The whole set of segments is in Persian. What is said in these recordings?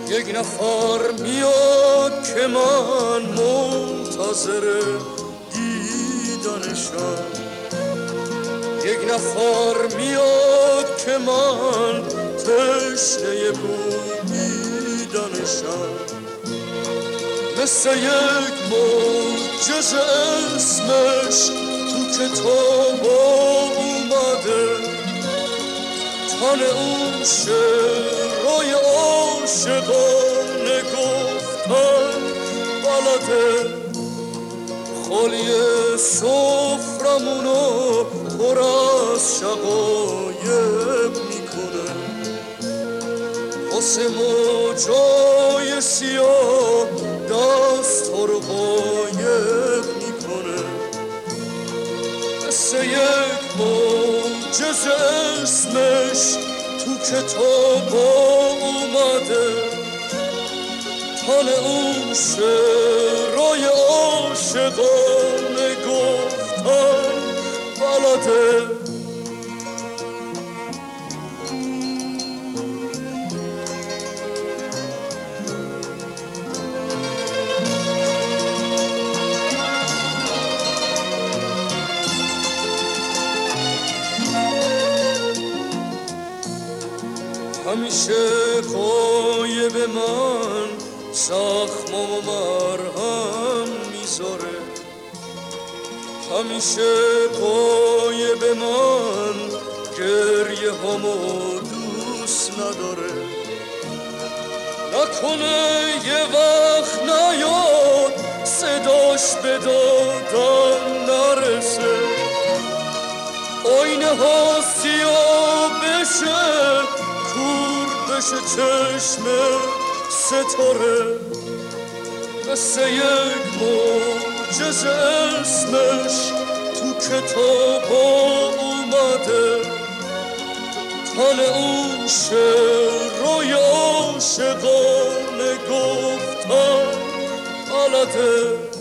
یک نفر میاد که من منتظر دیدنشم، یک نفر میاد که من تشنه بوییدنشم. مثل یک معجزه اسمش تو کتاب اومده، تن اون شعرهای عاشقانه گفتن بلده، خالی سفرمونو پر از شقایق میکنه، واسه ما جای سیاه دست ها رو قایق میکنه. مثل یک معجزه اسمش تو کتاب اومده، تن اون شعرهای عاشقانه گفتن بلده. همیشه قایب من زخم و مرهم میذاره، همیشه قایب من گریه همو دوست نداره. نکنه یه وقت نیاد صداش به دادن نرسه، آینه ها سیاه بشه، کور بشه چشم ستاره. مثل یک معجزه اسمش تو کتاب اومده، تن اون شعرهای عاشقانه گفتن بلده.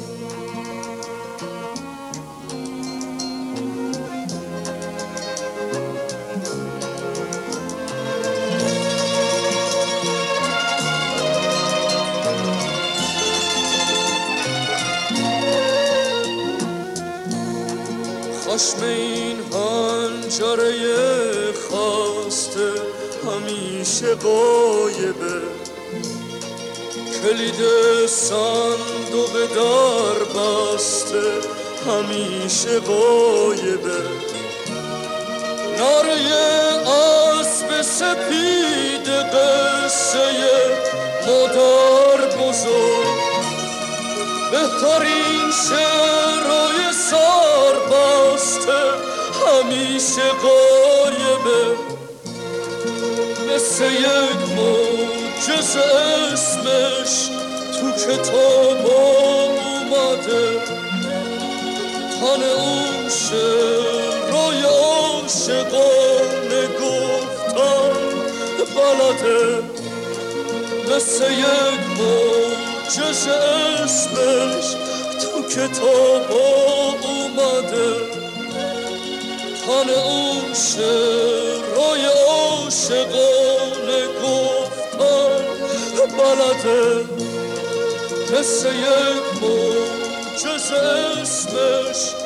خشم این حنجره خسته همیشه غایبه، کلید صندوق در بسته همیشه غایبه. نره اسب سپید قصه مادر بزرگ، بهترین شعرهای سربسته همیشه غایبه. مثل یک معجزه اسمش تو کتاب اومده، تن اون شعرهای عاشقانه گفتن بلده. مثل یک معجزه اسمش تو کتاب اومده، تن اون شعرهای عاشقانه گفتن بلده. مثل یک معجزه اسمش